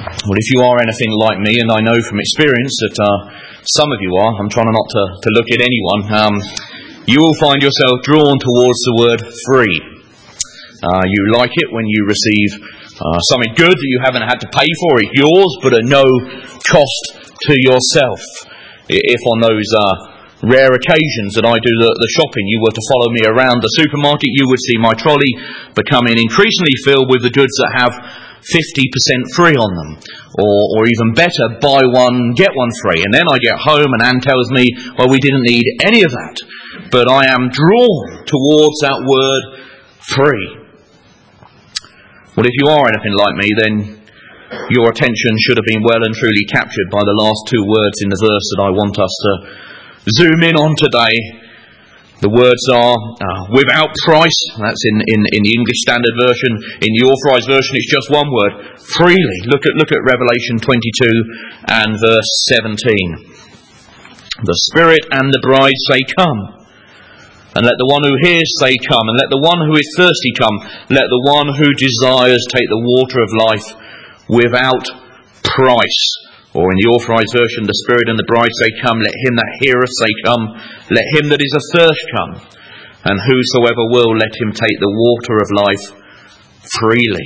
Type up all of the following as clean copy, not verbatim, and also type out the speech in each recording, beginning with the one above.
Well, if you are anything like me, and I know from experience that some of you are, I'm trying not to look at anyone, you will find yourself drawn towards the word free. You like it when you receive something good that you haven't had to pay for. It's yours, but at no cost to yourself. If on those rare occasions that I do the shopping, you were to follow me around the supermarket, you would see my trolley becoming increasingly filled with the goods that have 50% free on them, or even better, buy one, get one free. And then I get home and Anne tells me, well, we didn't need any of that. But I am drawn towards that word free. Well, if you are anything like me, then your attention should have been well and truly captured by the last two words in the verse that I want us to zoom in on today. The words are without price. That's in the English Standard Version. In the Authorised Version, it's just one word: freely. Look at Revelation 22 and verse 17. The Spirit and the bride say, "Come." And let the one who hears say, "Come." And let the one who is thirsty come. Let the one who desires take the water of life without price. Or in the Authorised Version, the Spirit and the bride say, "Come." Let him that heareth say, "Come." Let him that is athirst come. And whosoever will, let him take the water of life freely.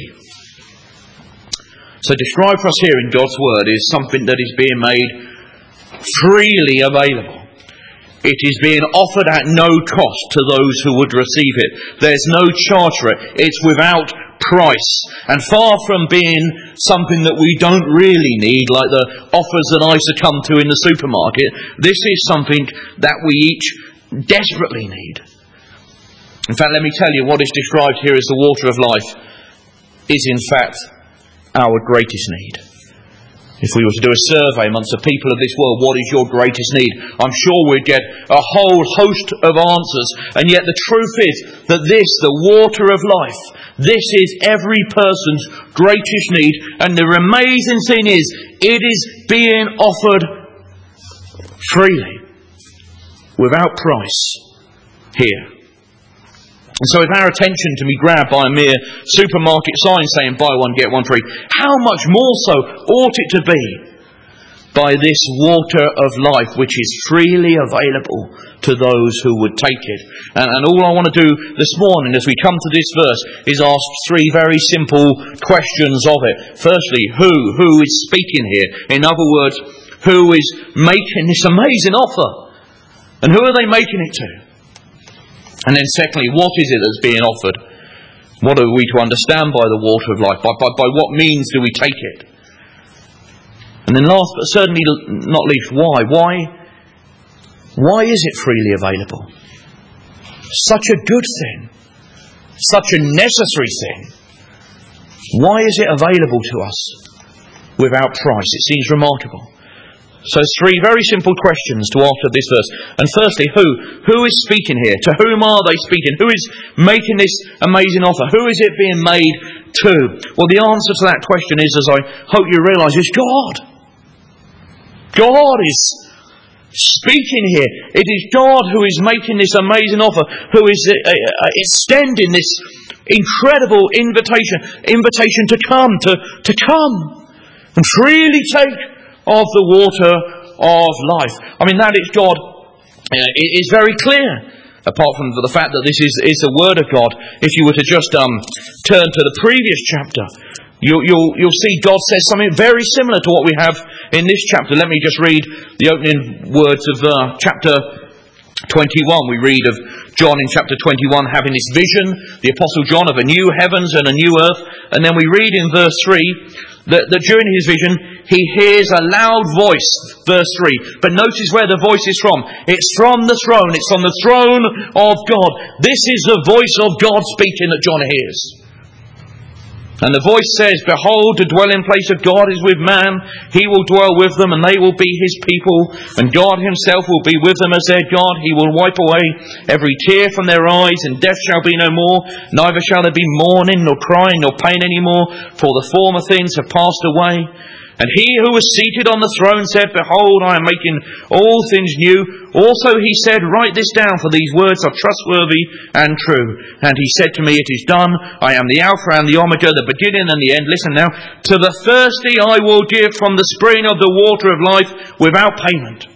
So described for us here in God's Word is something that is being made freely available. It is being offered at no cost to those who would receive it. There's no charge for it. It's without price. And far from being something that we don't really need, like the offers that I succumb to in the supermarket, this is something that we each desperately need. In fact, let me tell you, what is described here as the water of life is in fact our greatest need. If we were to do a survey amongst the people of this world, what is your greatest need? I'm sure we'd get a whole host of answers. And yet the truth is that this, the water of life, this is every person's greatest need. And the amazing thing is, it is being offered freely, without price, here. And so if our attention to be grabbed by a mere supermarket sign saying buy one, get one free, how much more so ought it to be by this water of life which is freely available to those who would take it. And all I want to do this morning as we come to this verse is ask three very simple questions of it. Firstly, who is speaking here? In other words, who is making this amazing offer? And who are they making it to? And then secondly, what is it that's being offered? What are we to understand by the water of life? By what means do we take it? And then last but certainly not least, why? Why is it freely available? Such a good thing. Such a necessary thing. Why is it available to us without price? It seems remarkable. So three very simple questions to ask of this verse. And firstly, who is speaking here? To whom are they speaking? Who is making this amazing offer? Who is it being made to? Well, the answer to that question is, as I hope you realise, is God. God is speaking here. It is God who is making this amazing offer, who is extending this incredible invitation to come and freely take of the water of life. I mean, that is God. It is very clear. Apart from the fact that this is the Word of God, if you were to just turn to the previous chapter, you'll see God says something very similar to what we have in this chapter. Let me just read the opening words of chapter 21. We read of John in chapter 21 having this vision, the Apostle John, of a new heavens and a new earth. And then we read in verse 3 that during his vision he hears a loud voice, verse 3. But notice where the voice is from. It's from the throne. It's from the throne of God. This is the voice of God speaking that John hears. And the voice says, "Behold, the dwelling place of God is with man. He will dwell with them, and they will be his people. And God himself will be with them as their God. He will wipe away every tear from their eyes, and death shall be no more. Neither shall there be mourning, nor crying, nor pain any more, for the former things have passed away." And he who was seated on the throne said, Behold, I am making all things new. Also he said, Write this down, for these words are trustworthy and true. And he said to me, It is done. I am the Alpha and the Omega, the beginning and the end. Listen now. To the thirsty I will give from the spring of the water of life without payment.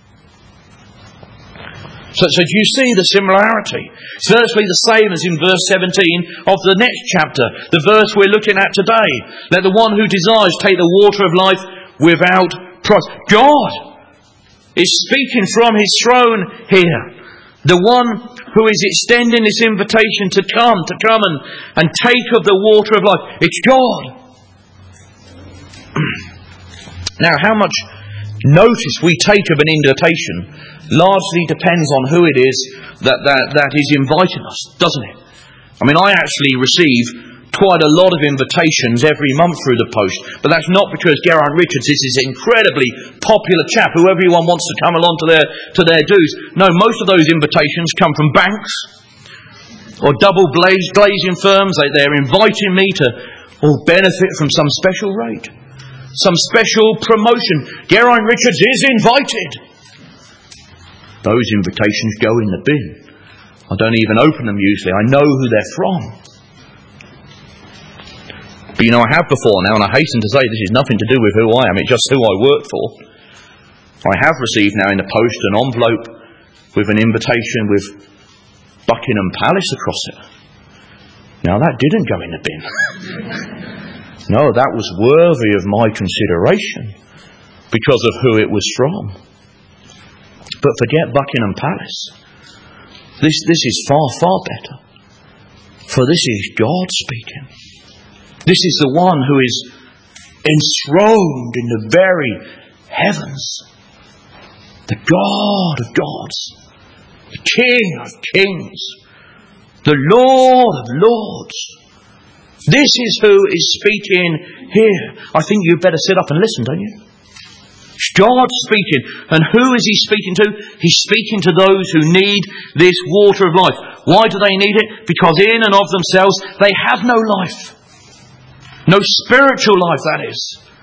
So do you see the similarity? It's virtually the same as in verse 17 of the next chapter, the verse we're looking at today. Let the one who desires take the water of life without price. God is speaking from his throne here. The one who is extending this invitation to come and take of the water of life. It's God. Now, how much notice we take of an invitation largely depends on who it is that is inviting us, doesn't it? I mean, I actually receive quite a lot of invitations every month through the post, but that's not because Gerard Richards is this incredibly popular chap who everyone wants to come along to their dues. No, most of those invitations come from banks or double glazing firms. They're inviting me to benefit from some special rate, some special promotion. Gerard Richards is invited. Those invitations go in the bin. I don't even open them usually. I know who they're from. But I have before now, and I hasten to say this is nothing to do with who I am. It's just who I work for. I have received now in the post an envelope with an invitation with Buckingham Palace across it. Now that didn't go in the bin. No, that was worthy of my consideration because of who it was from. But forget Buckingham Palace. This is far, far better. For this is God speaking. This is the one who is enthroned in the very heavens. The God of gods. The King of kings. The Lord of lords. This is who is speaking here. I think you'd better sit up and listen, don't you? God speaking. And who is he speaking to? He's speaking to those who need this water of life. Why do they need it? Because in and of themselves they have no life. No spiritual life, that is.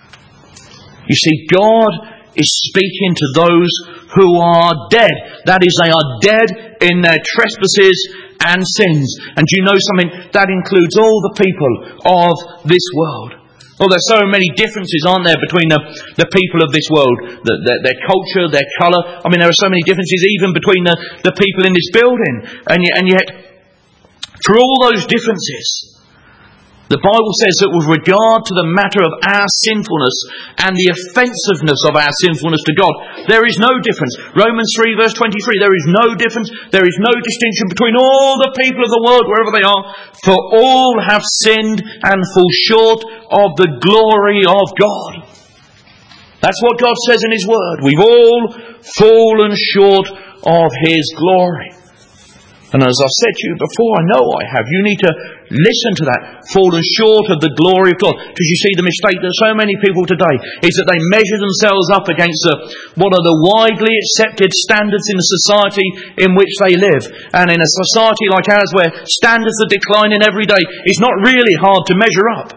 You see, God is speaking to those who are dead. That is, they are dead in their trespasses and sins. And do you know something? That includes all the people of this world. Well, there's so many differences, aren't there, between the people of this world, their culture, their colour. I mean, there are so many differences even between the people in this building. And yet, through all those differences, the Bible says that with regard to the matter of our sinfulness and the offensiveness of our sinfulness to God, there is no difference. Romans 3 verse 23, there is no difference, there is no distinction between all the people of the world, wherever they are, for all have sinned and fall short of the glory of God. That's what God says in His Word. We've all fallen short of His glory. And as I've said to you before, I know I have. You need to listen to that. Fallen short of the glory of God. Because you see, the mistake that so many people today is that they measure themselves up against what are the widely accepted standards in the society in which they live. And in a society like ours where standards are declining every day, it's not really hard to measure up.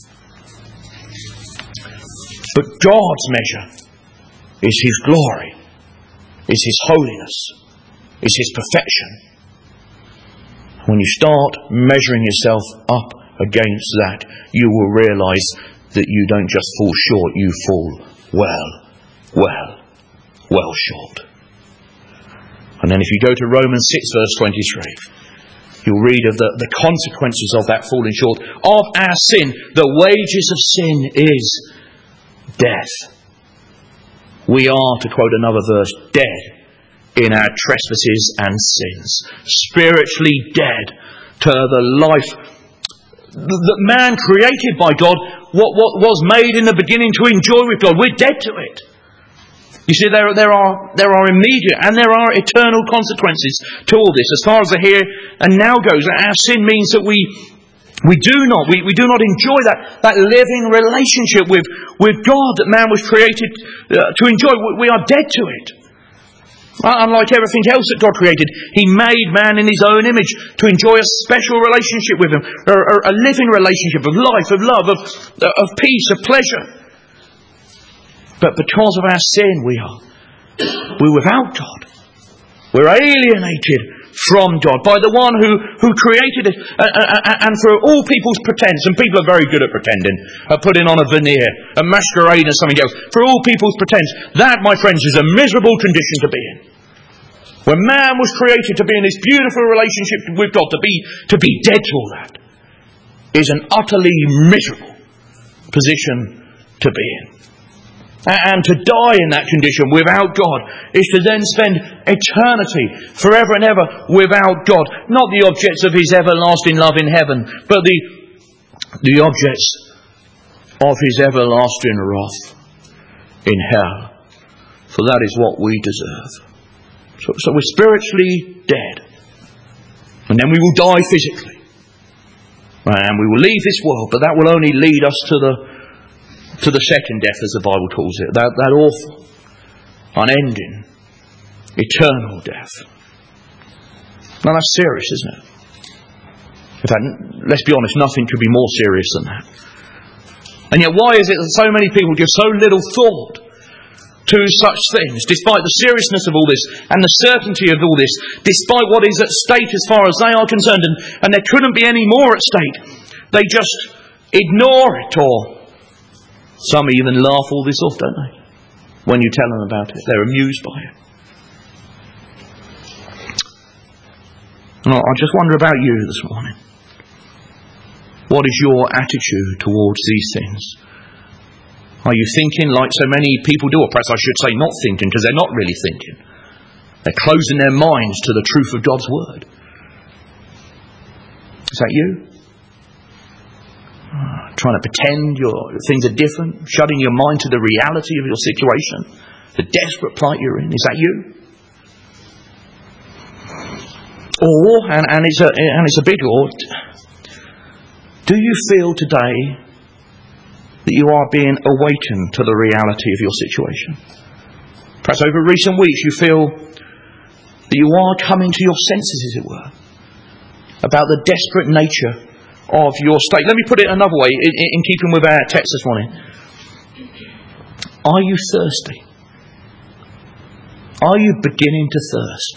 But God's measure is His glory, is His holiness, is His perfection. When you start measuring yourself up against that, you will realise that you don't just fall short, you fall well short. And then if you go to Romans 6 verse 23, you'll read of the consequences of that falling short of our sin. The wages of sin is death. We are, to quote another verse, dead in our trespasses and sins. Spiritually dead to the life that man created by God, what was made in the beginning to enjoy with God. We're dead to it. You see, there are immediate and there are eternal consequences to all this. As far as the here and now goes, our sin means that we do not enjoy that living relationship with God that man was created to enjoy. We are dead to it. Unlike everything else that God created, He made man in His own image to enjoy a special relationship with Him, a living relationship of life, of love, of peace, of pleasure. But because of our sin, we're without God. We're alienated from God by the one who created it, and for all people's pretense, and people are very good at pretending, at putting on a veneer, a masquerade and something else. For all people's pretense, that, my friends, is a miserable condition to be in. When man was created to be in this beautiful relationship with God, to be dead to all that is an utterly miserable position to be in. And to die in that condition without God is to then spend eternity forever and ever without God. Not the objects of his everlasting love in heaven, but the objects of his everlasting wrath in hell. For that is what we deserve. So we're spiritually dead. And then we will die physically. And we will leave this world, but that will only lead us to the second death, as the Bible calls it. That awful, unending, eternal death. Now that's serious, isn't it? In fact, let's be honest, nothing could be more serious than that. And yet why is it that so many people give so little thought to such things, despite the seriousness of all this and the certainty of all this, despite what is at stake as far as they are concerned, and there couldn't be any more at stake. They just ignore it, or some even laugh all this off, don't they? When you tell them about it, they're amused by it. And I just wonder about you this morning. What is your attitude towards these things? Are you thinking like so many people do? Or perhaps I should say not thinking, because they're not really thinking. They're closing their minds to the truth of God's word. Is that you? Trying to pretend things are different, shutting your mind to the reality of your situation, the desperate plight you're in. Is that you? Or, and it's a big or, do you feel today that you are being awakened to the reality of your situation? Perhaps over recent weeks you feel that you are coming to your senses, as it were, about the desperate nature of your state. Let me put it another way, in keeping with our text this morning. Are you thirsty? Are you beginning to thirst?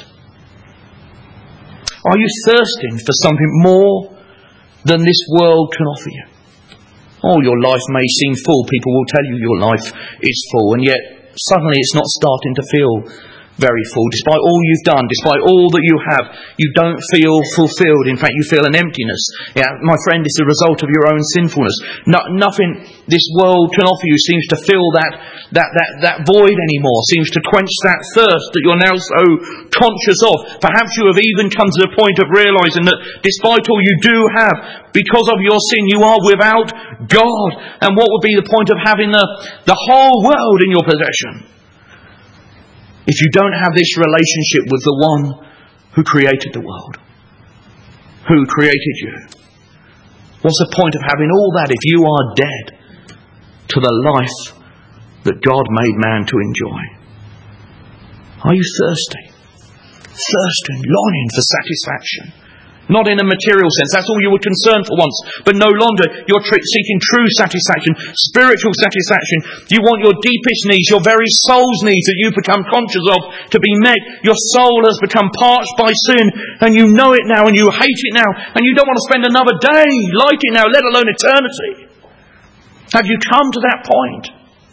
Are you thirsting for something more than this world can offer you? Oh, your life may seem full. People will tell you your life is full, and yet suddenly it's not starting to feel very full. Despite all you've done, despite all that you have, you don't feel fulfilled. In fact, you feel an emptiness. Yeah, my friend, it's the result of your own sinfulness. Nothing this world can offer you seems to fill that void anymore, seems to quench that thirst that you're now so conscious of. Perhaps you have even come to the point of realising that despite all you do have, because of your sin, you are without God. And what would be the point of having the whole world in your possession if you don't have this relationship with the one who created the world, who created you? What's the point of having all that if you are dead to the life that God made man to enjoy? Are you thirsty? Thirsting, longing for satisfaction. Not in a material sense. That's all you were concerned for once. But no longer you're seeking true satisfaction, spiritual satisfaction. You want your deepest needs, your very soul's needs that you become conscious of to be met. Your soul has become parched by sin, and you know it now, and you hate it now, and you don't want to spend another day like it now, let alone eternity. Have you come to that point?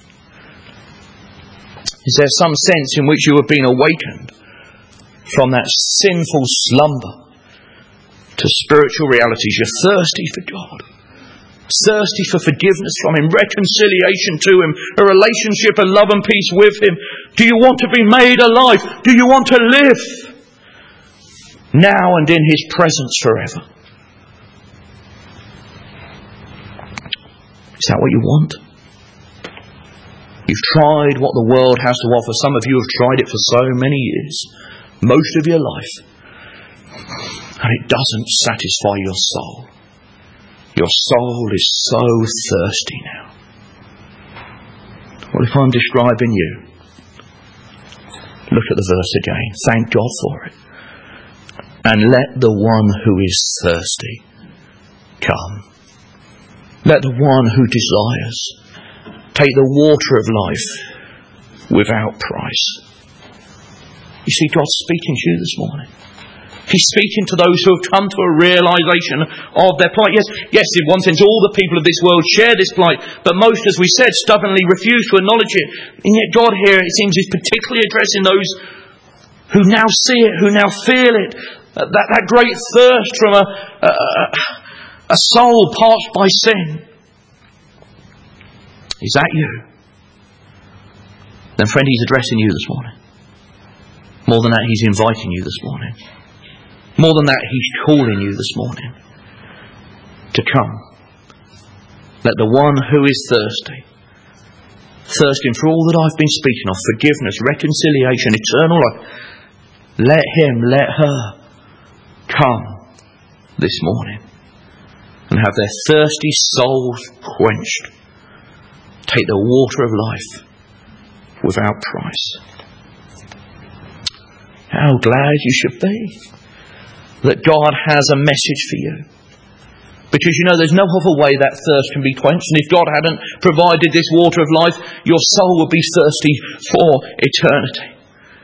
Is there some sense in which you have been awakened from that sinful slumber to spiritual realities? You're thirsty for God, thirsty for forgiveness from Him, reconciliation to Him, a relationship of love and peace with Him. Do you want to be made alive? Do you want to live now and in His presence forever? Is that what you want? You've tried what the world has to offer. Some of you have tried it for so many years, most of your life, and it doesn't satisfy your soul. Your soul is so thirsty now. Well, if I'm describing you, look at the verse again. Thank God for it. And let the one who is thirsty come. Let the one who desires take the water of life without price. You see, God's speaking to you this morning. He's speaking to those who have come to a realisation of their plight. Yes, in one sense, all the people of this world share this plight, but most, as we said, stubbornly refuse to acknowledge it. And yet God here, it seems, is particularly addressing those who now see it, who now feel it. That great thirst from a soul parched by sin. Is that you? Then friend, He's addressing you this morning. More than that, He's inviting you this morning. More than that, He's calling you this morning to come. Let the one who is thirsty, thirsting for all that I've been speaking of, forgiveness, reconciliation, eternal life, let him, let her come this morning and have their thirsty souls quenched. Take the water of life without price. How glad you should be that God has a message for you. Because you know there's no other way that thirst can be quenched. And if God hadn't provided this water of life, your soul would be thirsty for eternity.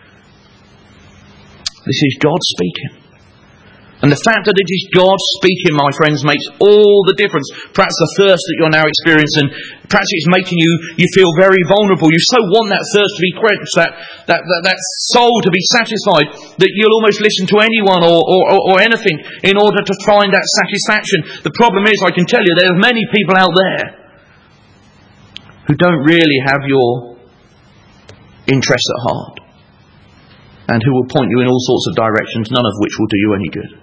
This is God speaking. And the fact that it is God speaking, my friends, makes all the difference. Perhaps the thirst that you're now experiencing, perhaps it's making you feel very vulnerable. You so want that thirst to be quenched, that soul to be satisfied, that you'll almost listen to anyone or anything in order to find that satisfaction. The problem is, I can tell you, there are many people out there who don't really have your interests at heart, and who will point you in all sorts of directions, none of which will do you any good.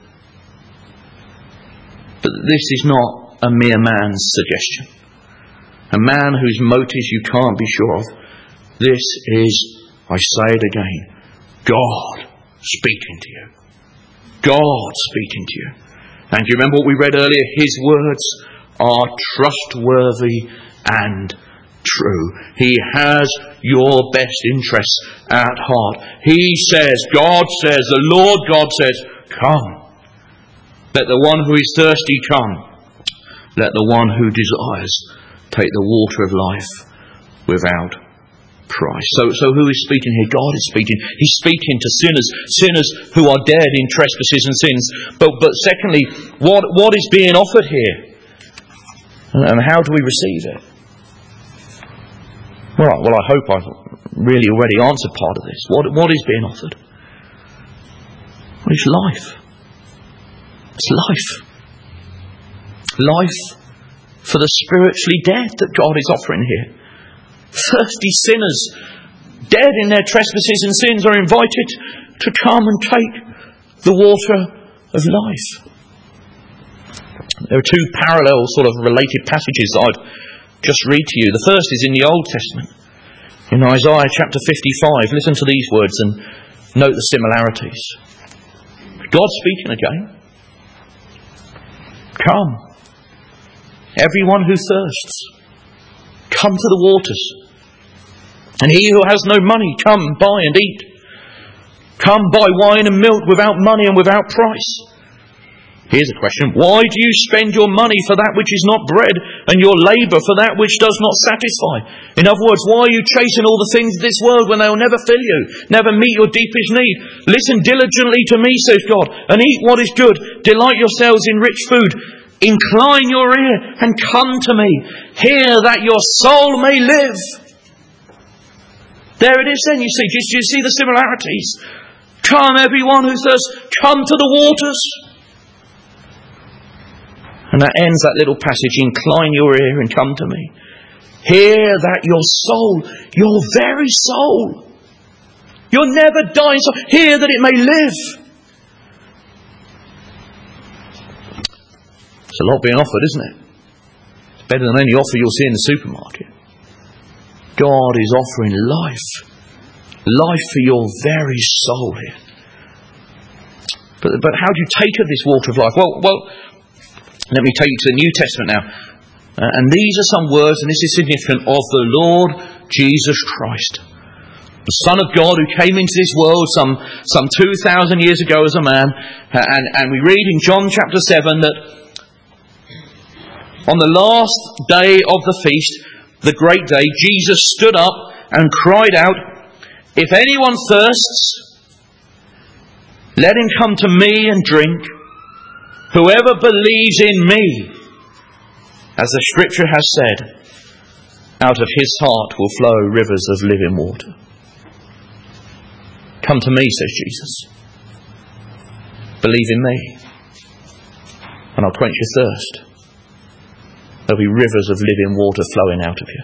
But this is not a mere man's suggestion. A man whose motives you can't be sure of. This is, I say it again, God speaking to you. God speaking to you. And you remember what we read earlier? His words are trustworthy and true. He has your best interests at heart. He says, God says, the Lord God says, come. Let the one who is thirsty come. Let the one who desires take the water of life without price. So who is speaking here? God is speaking. He's speaking to sinners who are dead in trespasses and sins. But secondly, what is being offered here? And how do we receive it? Well, I hope I've really already answered part of this. What is being offered? Well, it's life. It's life. Life for the spiritually dead that God is offering here. Thirsty sinners, dead in their trespasses and sins, are invited to come and take the water of life. There are two parallel sort of related passages that I'd just read to you. The first is in the Old Testament. In Isaiah chapter 55. Listen to these words and note the similarities. God's speaking again. Come, everyone who thirsts, come to the waters. And he who has no money, come, buy and eat. Come, buy wine and milk without money and without price. Here's a question. Why do you spend your money for that which is not bread, and your labour for that which does not satisfy? In other words, why are you chasing all the things of this world when they will never fill you, never meet your deepest need? Listen diligently to me, says God, and eat what is good. Delight yourselves in rich food. Incline your ear and come to me. Hear that your soul may live. There it is then, you see. Do you see the similarities? Come, everyone who thirsts, come to the waters. And that ends that little passage. Incline your ear and come to me. Hear that your soul, your very soul, your never dying soul, hear that it may live. It's a lot being offered, isn't it? It's better than any offer you'll see in the supermarket. God is offering life. Life for your very soul here. But how do you take of this water of life? Well, let me take you to the New Testament now. And these are some words, and this is significant, of the Lord Jesus Christ. The Son of God who came into this world some 2,000 years ago as a man. And we read in John chapter 7 that on the last day of the feast, the great day, Jesus stood up and cried out, If anyone thirsts, let him come to me and drink. Whoever believes in me, as the Scripture has said, out of his heart will flow rivers of living water. Come to me, says Jesus. Believe in me, and I'll quench your thirst. There'll be rivers of living water flowing out of you.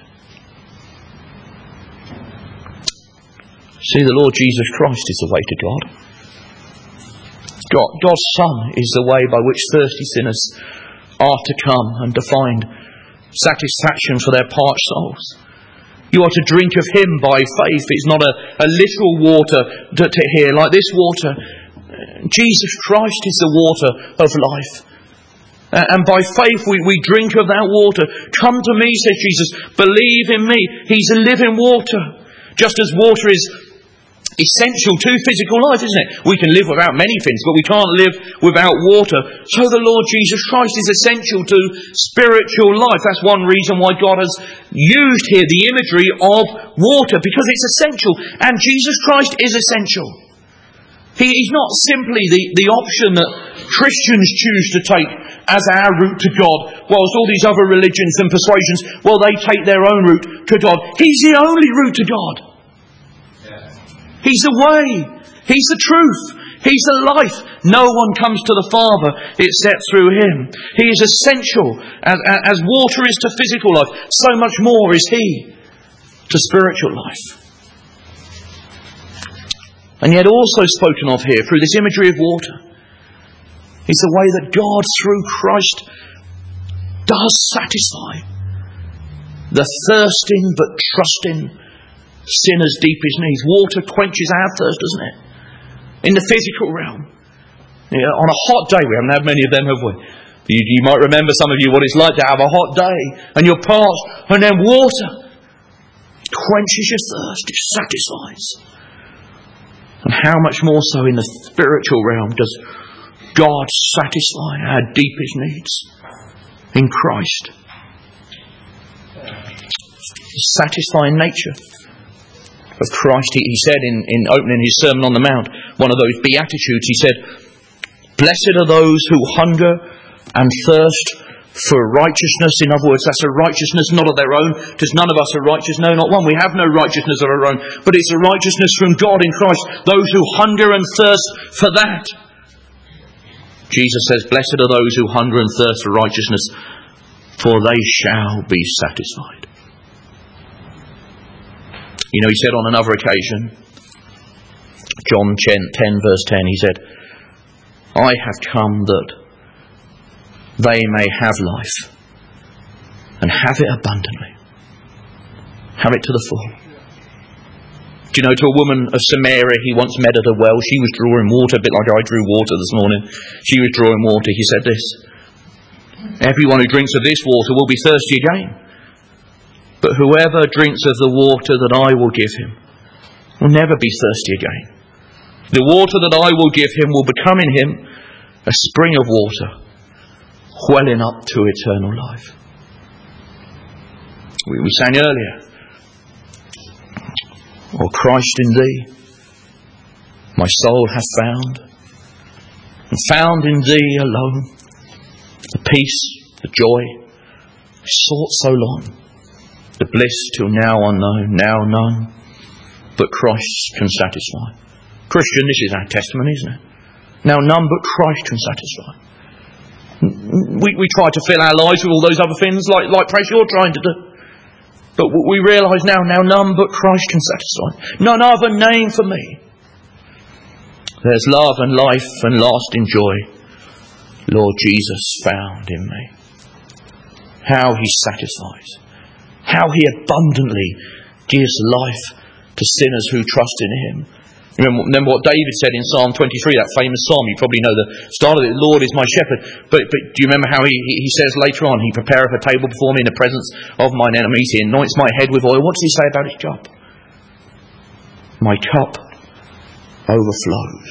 See, the Lord Jesus Christ is the way to God. God's Son is the way by which thirsty sinners are to come and to find satisfaction for their parched souls. You are to drink of Him by faith. It's not a literal water to hear. Like this water, Jesus Christ is the water of life. And by faith we drink of that water. Come to me, says Jesus. Believe in me. He's a living water. Just as water is essential to physical life, isn't it? We can live without many things, but we can't live without water. So the Lord Jesus Christ is essential to spiritual life. That's one reason why God has used here the imagery of water, because it's essential. And Jesus Christ is essential. He's not simply the option that Christians choose to take as our route to God, whilst all these other religions and persuasions, well, they take their own route to God. He's the only route to God. He's the way. He's the truth. He's the life. No one comes to the Father except through Him. He is essential. As water is to physical life, so much more is He to spiritual life. And yet also spoken of here through this imagery of water is the way that God through Christ does satisfy the thirsting but trusting sinner's deepest needs. Water quenches our thirst, doesn't it? In the physical realm. On a hot day, we haven't had many of them, have we? You might remember, some of you, what it's like to have a hot day and you're parched, and then water quenches your thirst, it satisfies. And how much more so in the spiritual realm does God satisfy our deepest needs in Christ? The satisfying nature of Christ. He said in opening his Sermon on the Mount, one of those Beatitudes, he said, "Blessed are those who hunger and thirst for righteousness." In other words, that's a righteousness not of their own, because none of us are righteous. No, not one. We have no righteousness of our own. But it's a righteousness from God in Christ. Those who hunger and thirst for that. Jesus says, "Blessed are those who hunger and thirst for righteousness, for they shall be satisfied." You know, he said on another occasion, John 10 verse 10, he said, "I have come that they may have life and have it abundantly." Have it to the full. Do you know, to a woman of Samaria, he once met at a well. She was drawing water, a bit like I drew water this morning. She was drawing water. He said this, "Everyone who drinks of this water will be thirsty again. But whoever drinks of the water that I will give him will never be thirsty again. The water that I will give him will become in him a spring of water, welling up to eternal life." We sang earlier, "O Christ in thee, my soul hath found, and found in thee alone the peace, the joy, I sought so long. The bliss till now unknown, now none, but Christ can satisfy." Christian, this is our testimony, isn't it? Now none but Christ can satisfy. We try to fill our lives with all those other things, like perhaps you're trying to do. But we realise now none but Christ can satisfy. None other name for me. There's love and life and lasting joy, Lord Jesus found in me. How He satisfies. How He abundantly gives life to sinners who trust in Him. Remember what David said in Psalm 23, that famous psalm. You probably know the start of it. "Lord is my shepherd." But do you remember how he says later on, "He prepareth a table before me in the presence of mine enemies. He anoints my head with oil." What does he say about his cup? "My cup overflows."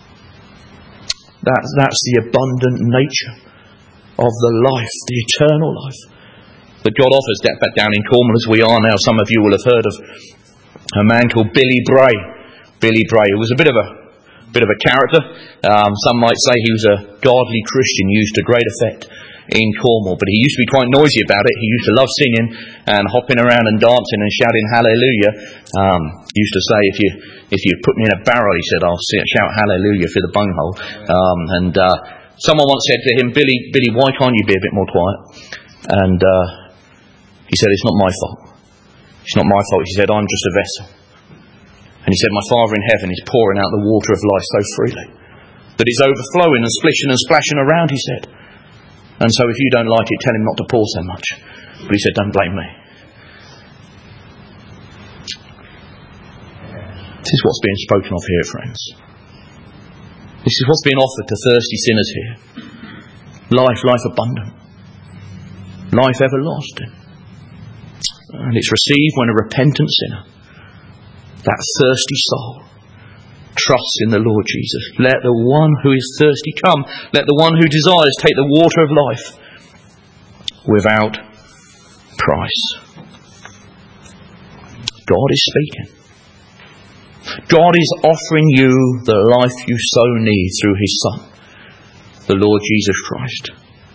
That's the abundant nature of the life, the eternal life that God offers. Down in Cornwall as we are now, some of you will have heard of A man called Billy Bray. Billy Bray, who was a bit of a character. Some might say he was a godly Christian, used to great effect in Cornwall, but he used to be quite noisy about it. He used to love singing and hopping around and dancing and shouting hallelujah. He used to say, if you put me in a barrel, he said, I'll shout hallelujah through the bunghole. Someone once said to him, Billy, why can't you be a bit more quiet? And he said, it's not my fault. It's not my fault. He said, I'm just a vessel. And he said, my Father in heaven is pouring out the water of life so freely that it's overflowing and splishing and splashing around, he said. And so if you don't like it, tell him not to pour so much. But he said, don't blame me. This is what's being spoken of here, friends. This is what's being offered to thirsty sinners here. Life abundant. Life everlasting. And it's received when a repentant sinner, that thirsty soul, trusts in the Lord Jesus. Let the one who is thirsty come. Let the one who desires take the water of life without price. God is speaking. God is offering you the life you so need through His Son, the Lord Jesus Christ.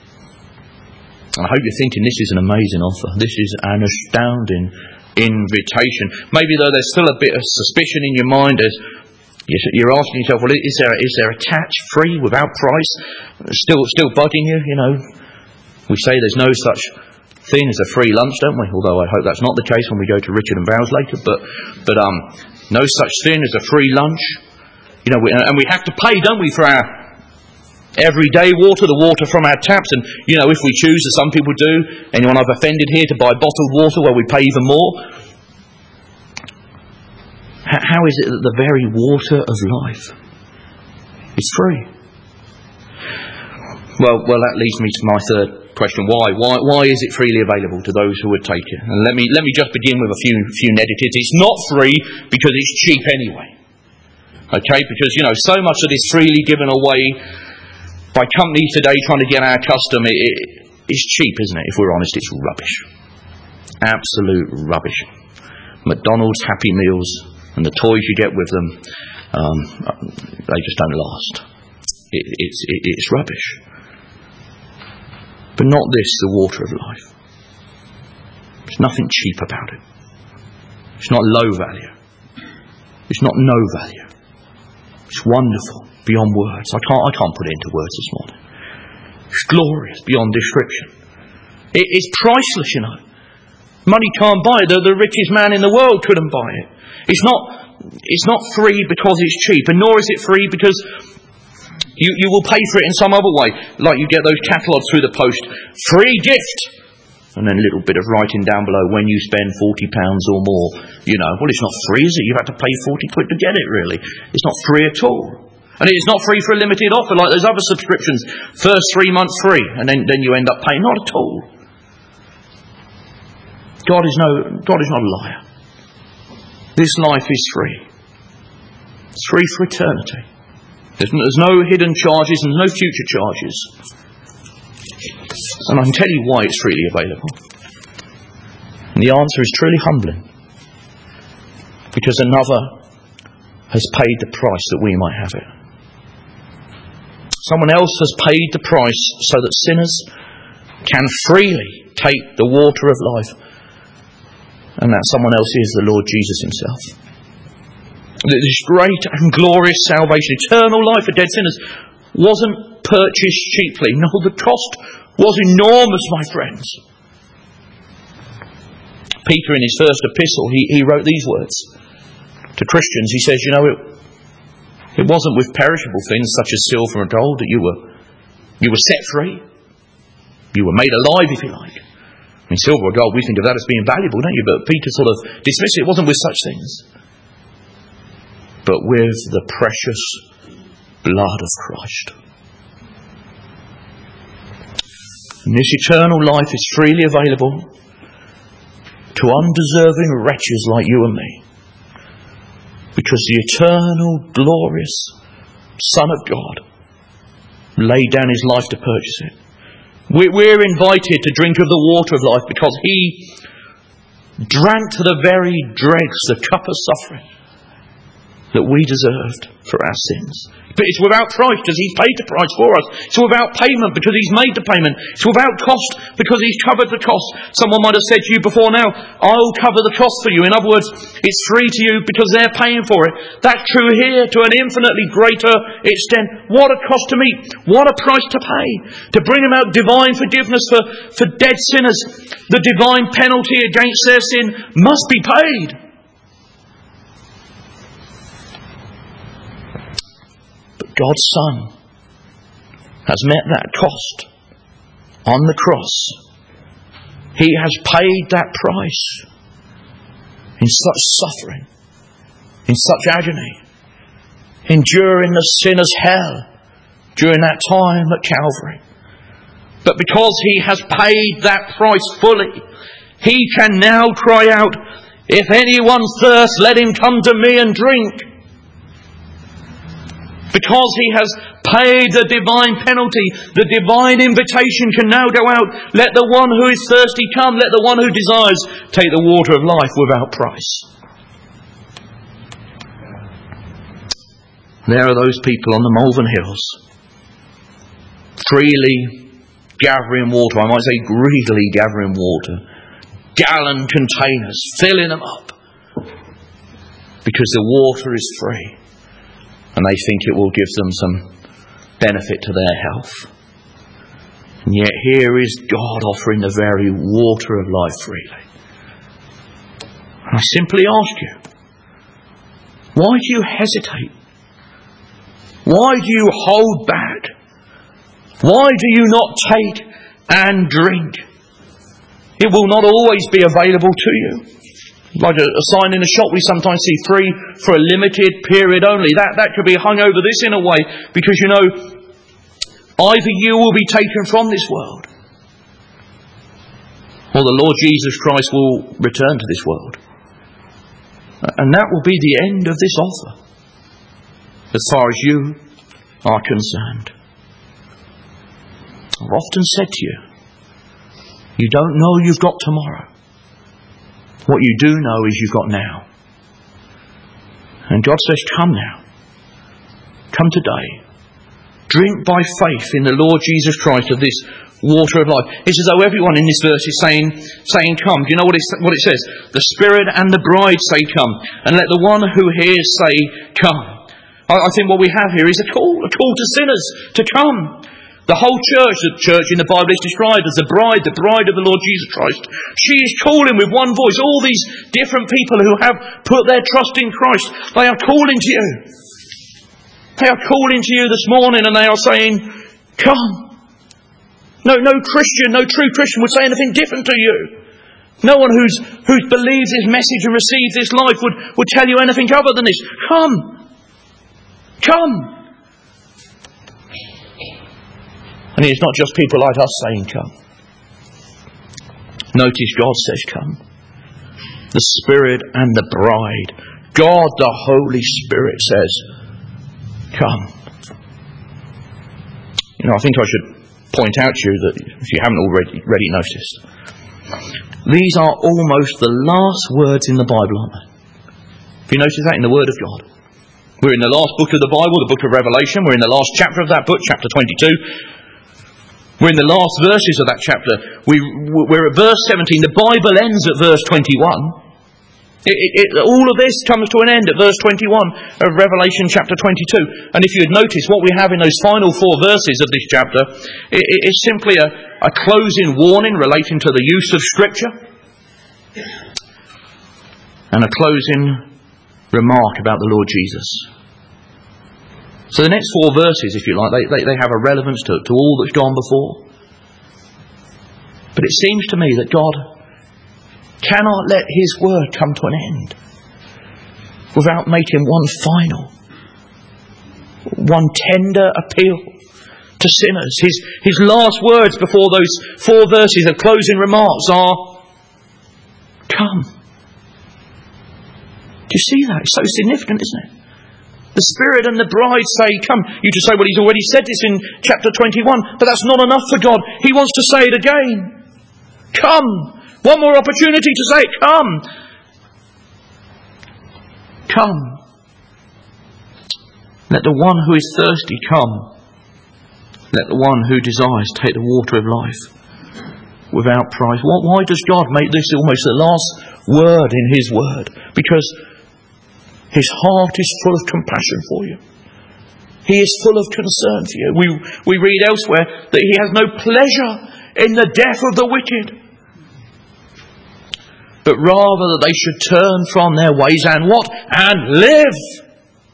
I hope you're thinking this is an amazing offer. This is an astounding invitation. Maybe though there's still a bit of suspicion in your mind as you're asking yourself, well, is there a catch, free, without price? Still bugging you, you know. We say there's no such thing as a free lunch, don't we? Although I hope that's not the case when we go to Richard and Bowes later. But no such thing as a free lunch. You know, and we have to pay, don't we, for our everyday water, the water from our taps. And, you know, if we choose, as some people do, anyone I've offended here, to buy bottled water, well, we pay even more. How is it that the very water of life is free? Well, that leads me to my third question. Why is it freely available to those who would take it? And let me just begin with a few negatives. It's not free because it's cheap anyway. Okay, because, you know, so much that is freely given away by companies today trying to get our custom, it's cheap, isn't it? If we're honest, it's rubbish. Absolute rubbish. McDonald's Happy Meals and the toys you get with them, they just don't last. It's rubbish. But not this, the water of life. There's nothing cheap about it. It's not low value. It's not no value. It's wonderful beyond words. I can't put it into words this morning. It's glorious beyond description. It's priceless, you know. Money can't buy it. The richest man in the world couldn't buy it. It's not free because it's cheap, and nor is it free because you will pay for it in some other way. Like you get those catalogues through the post. Free gift! And then a little bit of writing down below, when you spend £40 or more. You know, well, it's not free, is it? You've had to pay 40 quid to get it, really. It's not free at all. And it's not free for a limited offer like those other subscriptions. First 3 months free, and then you end up paying. Not at all. God is not a liar. This life is free. It's free for eternity. There's no hidden charges and no future charges. And I can tell you why it's freely available. And the answer is truly humbling. Because another has paid the price that we might have it. Someone else has paid the price so that sinners can freely take the water of life. And that someone else is the Lord Jesus Himself. This great and glorious salvation, eternal life for dead sinners, wasn't purchased cheaply. No, the cost was enormous, my friends. Peter, in his first epistle, he wrote these words to Christians. He says, you know, it wasn't with perishable things such as silver and gold that you were set free. You were made alive, if you like. I mean, silver or gold, we think of that as being valuable, don't you? But Peter sort of dismissed it. It wasn't with such things, but with the precious blood of Christ. And this eternal life is freely available to undeserving wretches like you and me, because the eternal, glorious Son of God laid down His life to purchase it. We're invited to drink of the water of life because He drank to the very dregs the cup of suffering that we deserved for our sins. But it's without price because He's paid the price for us. It's without payment because He's made the payment. It's without cost because He's covered the cost. Someone might have said to you before now, I'll cover the cost for you. In other words, it's free to you because they're paying for it. That's true here to an infinitely greater extent. What a cost to me. What a price to pay. To bring about divine forgiveness for dead sinners. The divine penalty against their sin must be paid. God's Son has met that cost on the cross. He has paid that price in such suffering, in such agony, enduring the sinner's hell during that time at Calvary. But because He has paid that price fully, He can now cry out, if anyone thirsts, let him come to me and drink. Because He has paid the divine penalty, the divine invitation can now go out. Let the one who is thirsty come. Let the one who desires take the water of life without price. There are those people on the Malvern Hills, freely gathering water. I might say greedily gathering water. Gallon containers, filling them up. Because the water is free. And they think it will give them some benefit to their health. And yet here is God offering the very water of life freely. And I simply ask you, why do you hesitate? Why do you hold back? Why do you not take and drink? It will not always be available to you. Like a sign in a shop we sometimes see, free for a limited period only. That could be hung over this in a way, because you know, either you will be taken from this world, or the Lord Jesus Christ will return to this world. And that will be the end of this offer, as far as you are concerned. I've often said to you, you don't know you've got tomorrow. What you do know is you've got now. And God says, come now. Come today. Drink by faith in the Lord Jesus Christ of this water of life. It's as though everyone in this verse is saying come. Do you know what it says? The Spirit and the bride say come. And let the one who hears say come. I think what we have here is a call to sinners to come. The whole church in the Bible is described as the bride of the Lord Jesus Christ. She is calling with one voice. All these different people who have put their trust in Christ, they are calling to you. They are calling to you this morning and they are saying, come. No Christian, no true Christian would say anything different to you. No one who's believed this message and received this life would tell you anything other than this. Come. Come. And it's not just people like us saying come. Notice God says come. The Spirit and the bride. God the Holy Spirit says come. You know, I think I should point out to you that if you haven't already noticed, these are almost the last words in the Bible, aren't they? Have you noticed that in the Word of God? We're in the last book of the Bible, the book of Revelation. We're in the last chapter of that book, chapter 22. We're in the last verses of that chapter. We're at verse 17. The Bible ends at verse 21. All of this comes to an end at verse 21 of Revelation chapter 22. And if you had noticed, what we have in those final 4 verses of this chapter is simply a closing warning relating to the use of Scripture and a closing remark about the Lord Jesus. So the next 4 verses, if you like, they have a relevance to all that's gone before. But it seems to me that God cannot let His word come to an end without making one tender appeal to sinners. His last words before those 4 verses of closing remarks are, come. Do you see that? It's so significant, isn't it? The Spirit and the bride say, come. You just say, well, He's already said this in chapter 21. But that's not enough for God. He wants to say it again. Come. One more opportunity to say, come. Come. Let the one who is thirsty come. Let the one who desires take the water of life without price. Why does God make this almost the last word in His word? Because His heart is full of compassion for you. He is full of concern for you. We read elsewhere that He has no pleasure in the death of the wicked, but rather that they should turn from their ways and what? And live.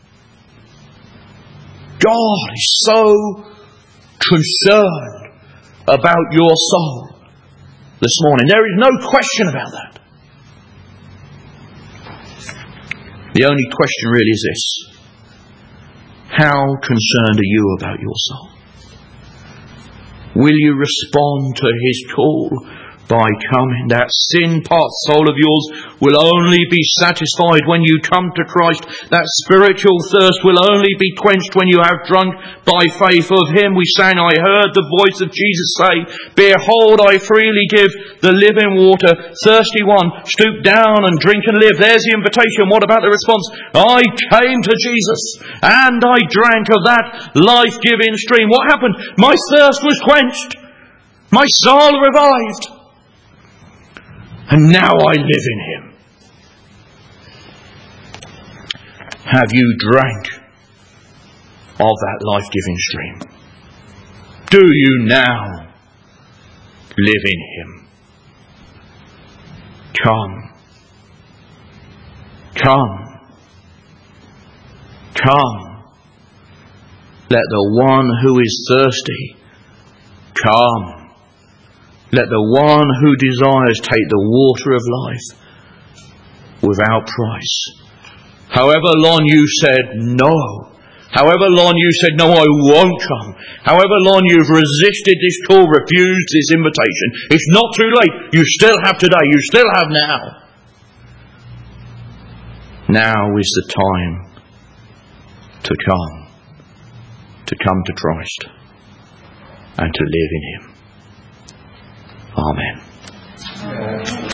God is so concerned about your soul this morning. There is no question about that. The only question really is this: how concerned are you about your soul? Will you respond to His call by coming? That sin-parched soul of yours will only be satisfied when you come to Christ. That spiritual thirst will only be quenched when you have drunk by faith of Him. We sang, I heard the voice of Jesus say, behold, I freely give the living water. Thirsty one, stoop down and drink and live. There's the invitation. What about the response? I came to Jesus and I drank of that life-giving stream. What happened? My thirst was quenched. My soul revived. And now I live in Him. Have you drank of that life-giving stream? Do you now live in Him? Come. Come. Come. Let the one who is thirsty come. Let the one who desires take the water of life without price. However long you said no, however long you said no, I won't come, however long you've resisted this call, refused this invitation, it's not too late. You still have today, you still have now. Now is the time to come to Christ and to live in Him. Amen.